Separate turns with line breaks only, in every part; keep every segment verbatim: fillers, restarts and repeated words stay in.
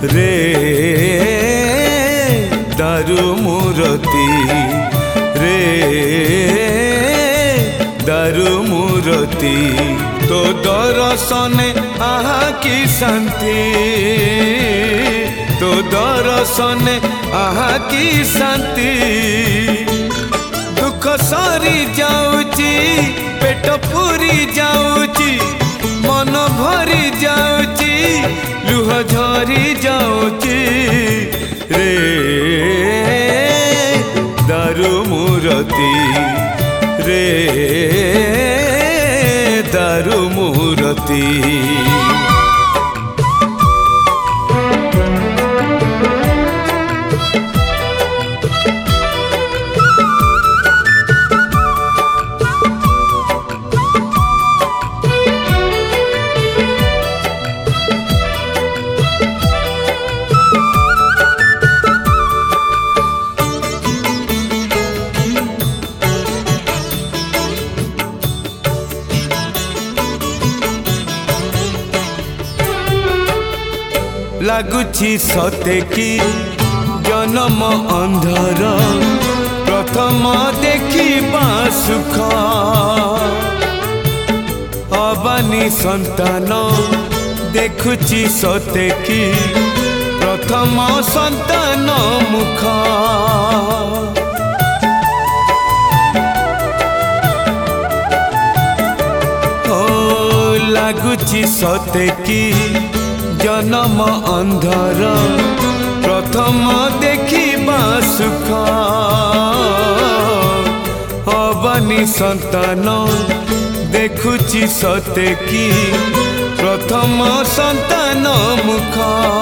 रे दारू मूरती रे दारू मूरती तो दर्शने आहा की शांति तो दर्शने आहा की शांति दुख सरी जाऊची पेट पूरी जाऊची मन भरी जाऊची लुह झरी जाऊची रे दारू मूरती रे दारू मूरती लगुची सते की जन्म अंधर प्रथम देखिबा सुख अबानी संतान देखुची सते की प्रथम संतान मुख ओ लगुची सते की जन्म अंधर प्रथम देखिबा सुख अबानी संतान देखुची सते की प्रथम संतान मुख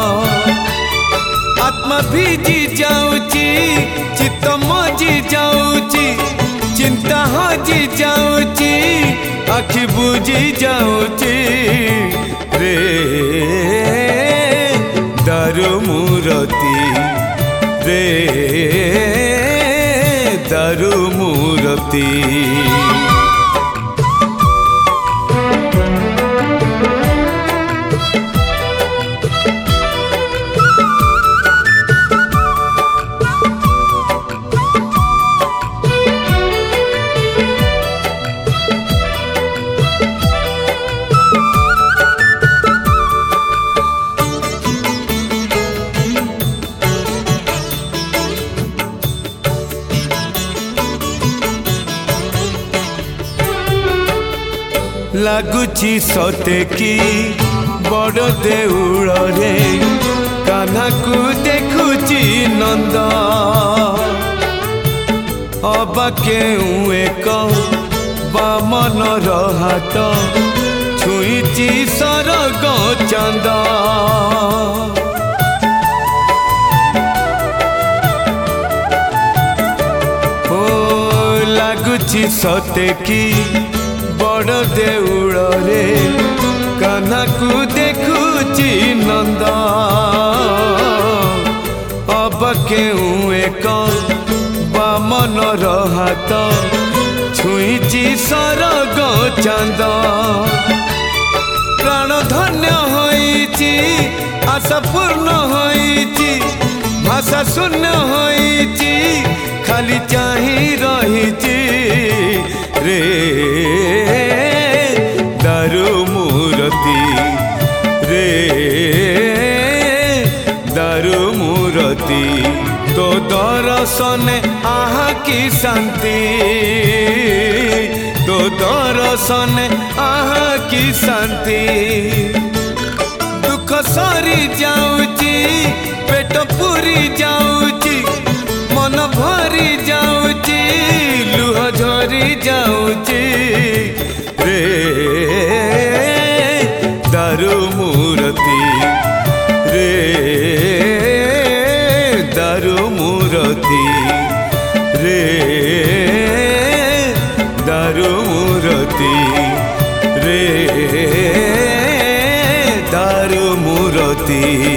आत्मा भीजी जाऊची चित्त मजी जाऊची चिंता हजी जाऊची आखि बुझी जाऊची रे दारू मूरती रे दारू मूरती लगुची सते की बड़ देउल रे कान्हा को देखुची नंद अबा केउ एक बामन हाथ छुईची सरग चंद ओ लगुची सते की बड़ देउल रे कान्हा को देखुची नंद अब केउ एक बामन हाथ छुईची सरग चांद प्राण धन्य होईची आशा पूर्ण होईची भाषा शून्य होईची खाली चाही रहीची रे दारू मूरती रे दारू मूरती तो दर्शने आहा की शांति तो दर्शने आहा की शांति दुख सरी जाऊची पेट पूरी जाऊची मन भरी जाऊची लुह झरी जाऊची रे दारू मूरती रे दारू मूरती रे दारू मूरती रे दारू मूरती।